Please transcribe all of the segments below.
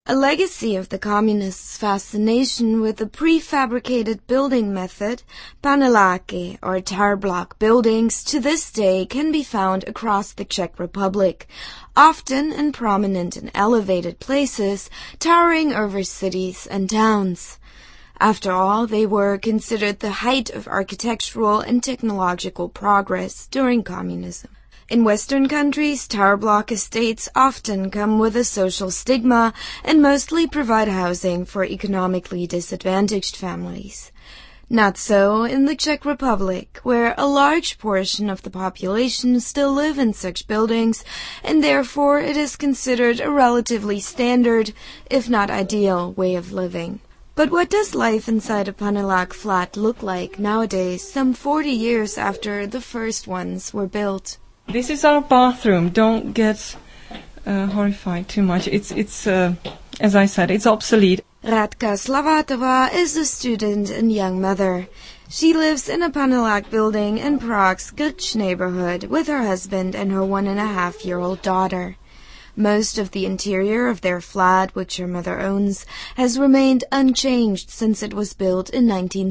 A legacy of the communists' fascination with the prefabricated building method, panelláky or tower block buildings, to this day can be found across the Czech Republic, often in prominent and elevated places, towering over cities and towns. After all, they were considered the height of architectural and technological progress during communism. In Western countries, tower block estates often come with a social stigma and mostly provide housing for economically disadvantaged families. Not so in the Czech Republic, where a large portion of the population still live in such buildings, and therefore it is considered a relatively standard, if not ideal, way of living. But what does life inside a panelák flat look like nowadays, some 40 years after the first ones were built? This is our bathroom. Don't get horrified too much. It's as I said, it's obsolete. Radka Slavátová is a student and young mother. She lives in a panelák building in Prague's Grč neighborhood with her husband and her 1.5-year-old daughter. Most of the interior of their flat, which her mother owns, has remained unchanged since it was built in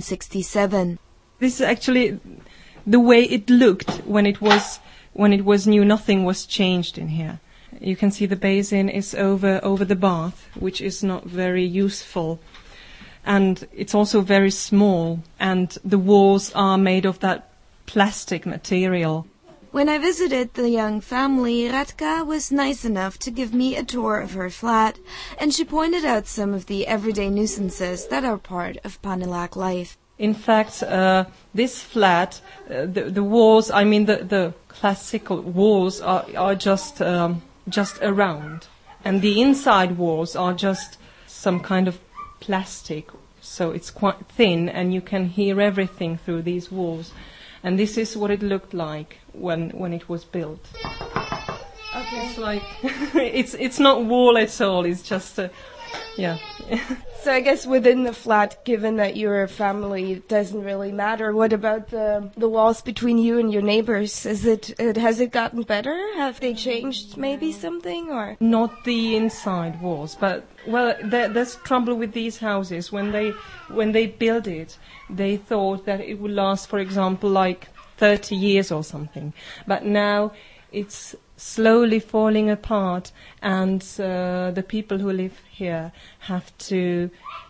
1967. This is actually the way it looked when it was new. Nothing was changed in here. You can see the basin is over the bath, which is not very useful. And it's also very small, and the walls are made of that plastic material. When I visited the young family, Radka was nice enough to give me a tour of her flat, and she pointed out some of the everyday nuisances that are part of panelák life. In fact, this flat, the walls, I mean the classical walls are just around, and the inside walls are just some kind of plastic, so it's quite thin, and you can hear everything through these walls. And this is what it looked like when it was built. Okay. It's like it's not wall at all. It's just yeah. So I guess within the flat, given that you're a family, it doesn't really matter. What about the walls between you and your neighbors? Has it gotten better? Have they changed maybe something or? Not the inside walls, but well, there's trouble with these houses. When they built it, they thought that it would last, for example, like 30 years or something. But now it's slowly falling apart, and the people who live here have to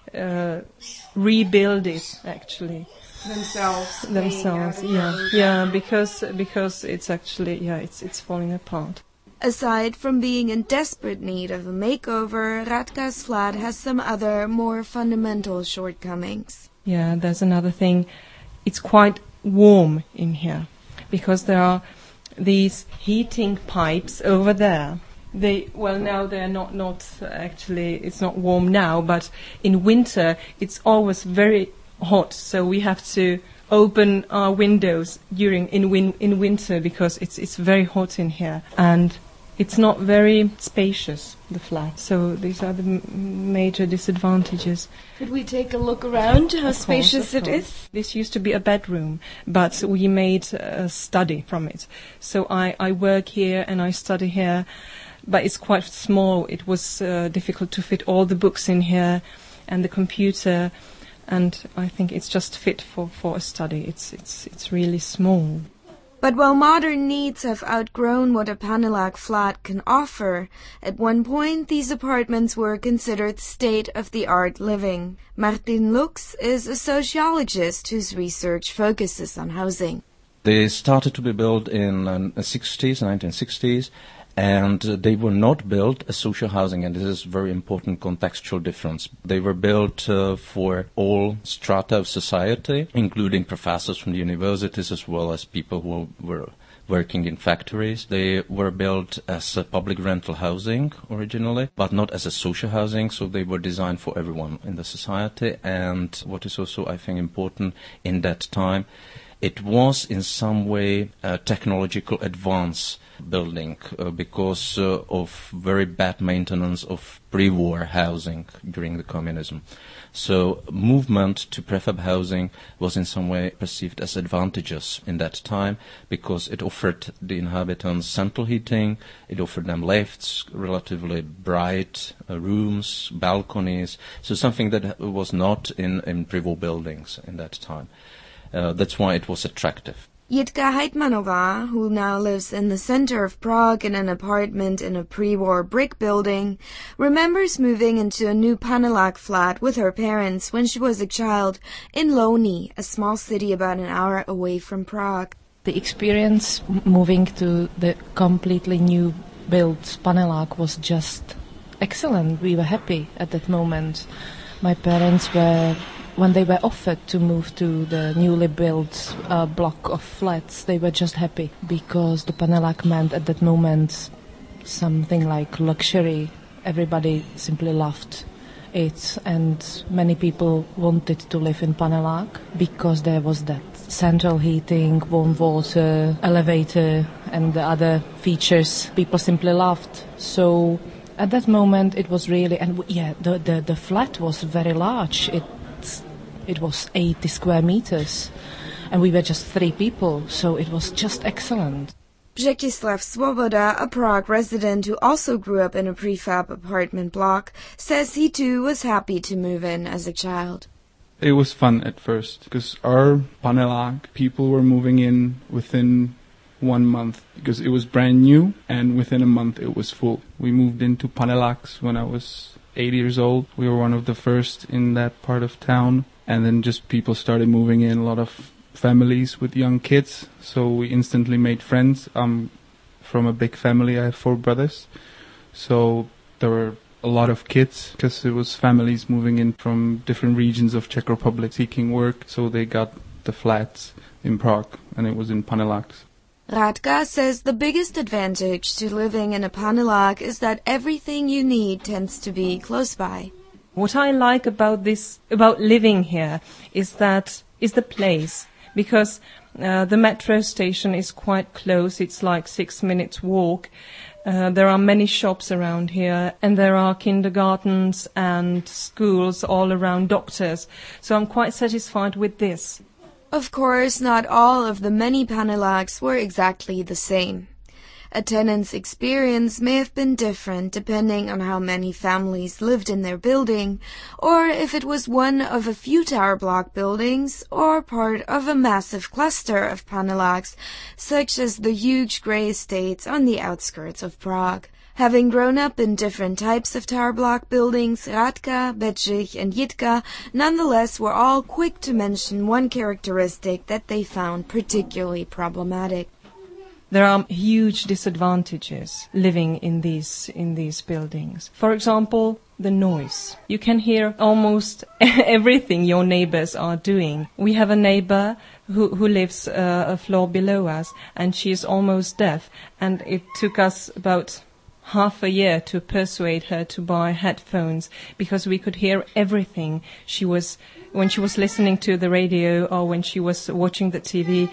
rebuild it actually themselves. Yeah, because it's actually it's falling apart. Aside from being in desperate need of a makeover, Radka's flat has some other more fundamental shortcomings. Yeah, there's another thing. It's quite warm in here because there are these heating pipes over there. Now they're not actually, it's not warm now, but in winter it's always very hot, so we have to open our windows in winter because it's very hot in here, and it's not very spacious, the flat. So these are the major disadvantages. Could we take a look around how spacious it is? This used to be a bedroom, but we made a study from it. So I work here and I study here, but it's quite small. It was difficult to fit all the books in here and the computer, and I think it's just fit for a study. It's really small. But while modern needs have outgrown what a panelák flat can offer, at one point these apartments were considered state-of-the-art living. Martin Lux is a sociologist whose research focuses on housing. They started to be built in the 1960s, and they were not built as social housing, and this is a very important contextual difference. They were built for all strata of society, including professors from the universities as well as people who were working in factories. They were built as a public rental housing originally, but not as a social housing, so they were designed for everyone in the society. And what is also, I think, important in that time it was in some way a technological advance building because of very bad maintenance of pre-war housing during the communism. So movement to prefab housing was in some way perceived as advantageous in that time because it offered the inhabitants central heating, it offered them lifts, relatively bright rooms, balconies, so something that was not in pre-war buildings in that time. That's why it was attractive. Jitka Heitmanová, who now lives in the center of Prague in an apartment in a pre-war brick building, remembers moving into a new Panelák flat with her parents when she was a child in Louny, a small city about an hour away from Prague. The experience moving to the completely new built Panelák was just excellent. We were happy at that moment. My parents were... When they were offered to move to the newly built block of flats, they were just happy because the Panelák meant at that moment something like luxury. Everybody simply loved it, and many people wanted to live in Panelák because there was that central heating, warm water, elevator, and the other features people simply loved. So at that moment it was really, and yeah, the flat was very large. It was 80 square meters, and we were just 3 people, so it was just excellent. Břetislav Svoboda, a Prague resident who also grew up in a prefab apartment block, says he too was happy to move in as a child. It was fun at first, because our Panelák people were moving in within 1 month, because it was brand new, and within a month it was full. We moved into Paneláks when I was 8 years old. We were one of the first in that part of town. And then just people started moving in, a lot of families with young kids. So we instantly made friends. I'm from a big family. I have 4 brothers. So there were a lot of kids because it was families moving in from different regions of Czech Republic seeking work. So they got the flats in Prague, and it was in Paneláks. Radka says the biggest advantage to living in a Panelák is that everything you need tends to be close by. What I like about living here is the place, because the metro station is quite close. It's like 6 minutes walk. There are many shops around here, and there are kindergartens and schools all around, doctors. So I'm quite satisfied with this. Of course, not all of the many Paneláks were exactly the same. A tenant's experience may have been different depending on how many families lived in their building, or if it was one of a few tower block buildings, or part of a massive cluster of Paneláks, such as the huge grey estates on the outskirts of Prague. Having grown up in different types of tower block buildings, Radka, Bedřich, and Jitka nonetheless were all quick to mention one characteristic that they found particularly problematic. There are huge disadvantages living in these buildings. For example, the noise. You can hear almost everything your neighbors are doing. We have a neighbor who lives a floor below us, and she is almost deaf, and it took us about half a year to persuade her to buy headphones because we could hear everything when she was listening to the radio or when she was watching the TV.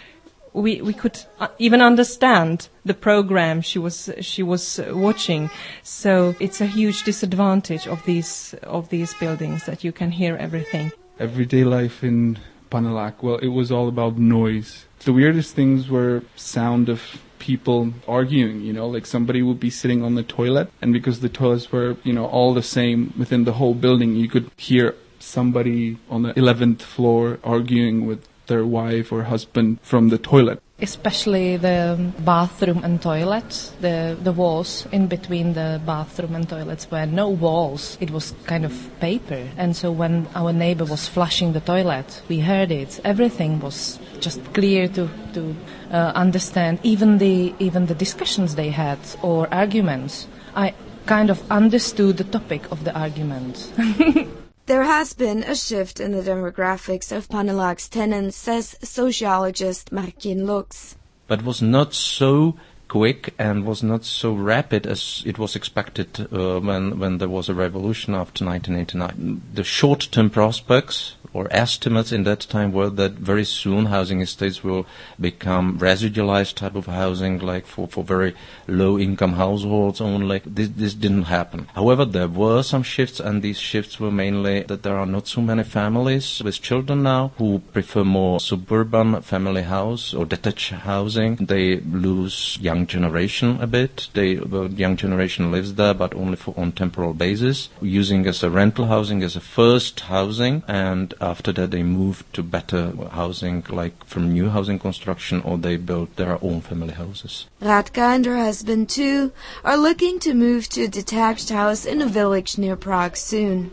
We could even understand the program she was watching. So it's a huge disadvantage of these buildings that you can hear everything. Everyday life in Panelák, well, it was all about noise. The weirdest things were sound of people arguing, like somebody would be sitting on the toilet, and because the toilets were, all the same within the whole building, you could hear somebody on the 11th floor arguing with their wife or husband from the toilet. Especially the bathroom and toilet, the walls in between the bathroom and toilets were no walls. It was kind of paper. And so when our neighbor was flushing the toilet, we heard it. Everything was just clear to understand. Even the discussions they had or arguments, I kind of understood the topic of the argument. There has been a shift in the demographics of Panelák's tenants, says sociologist Martin Lux. But was not so quick and was not so rapid as it was expected when there was a revolution after 1989. The short-term prospects or estimates in that time were that very soon housing estates will become residualized type of housing, like for very low-income households only. This didn't happen. However, there were some shifts, and these shifts were mainly that there are not so many families with children now who prefer more suburban family house or detached housing. They lose young generation a bit. The young generation lives there, but only on temporal basis, using as a rental housing as a first housing, and after that they move to better housing, like from new housing construction, or they build their own family houses. Radka and her husband, too, are looking to move to a detached house in a village near Prague soon.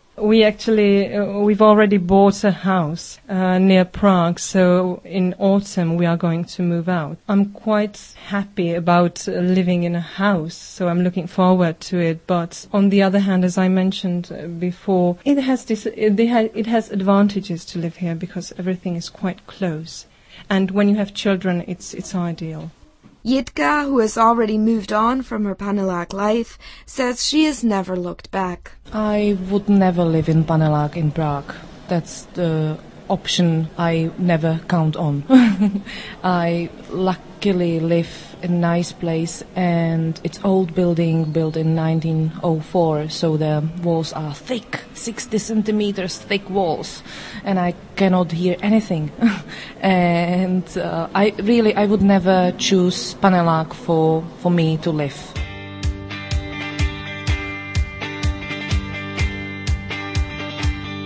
We've already bought a house near Prague, so in autumn we are going to move out. I'm quite happy about living in a house, so I'm looking forward to it. But on the other hand, as I mentioned before, it has advantages to live here because everything is quite close. And when you have children, it's ideal. Jitka, who has already moved on from her Panelák life, says she has never looked back. I would never live in Panelák in Prague. That's the option I never count on. I luckily live in a nice place, and it's old building built in 1904, so the walls are thick, 60 centimeters thick walls, and I cannot hear anything. And I would never choose Panelák for me to live.